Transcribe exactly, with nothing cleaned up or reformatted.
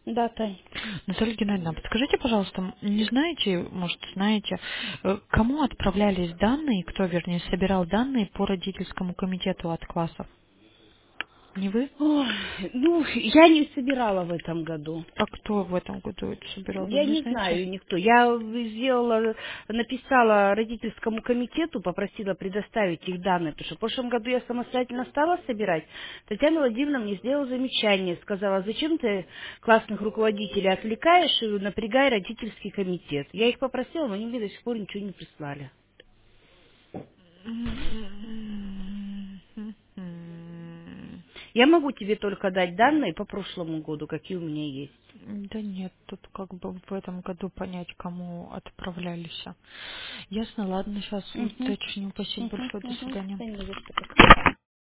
Да, Тань. Наталья Геннадьевна, подскажите, пожалуйста, м, не знаете, может, знаете, э, кому отправлялись данные, кто, вернее, собирал данные по родительскому комитету от классов? Не вы? Ой, ну, я не собирала в этом году. А кто в этом году это собирал, вы Я не не знаете? знаю никто. Я сделала, написала родительскому комитету, попросила предоставить их данные, потому что в прошлом году я самостоятельно стала собирать. Татьяна Владимировна мне сделала замечание, сказала, зачем ты классных руководителей отвлекаешь и напрягай родительский комитет. Я их попросила, но они мне до сих пор ничего не прислали. М, Я могу тебе только дать данные по прошлому году, какие у меня есть. Да нет, тут как бы в этом году понять, кому отправлялись. Ясно, ладно, сейчас Угу, уточню. Спасибо угу, большое, до угу. свидания. Да не за что.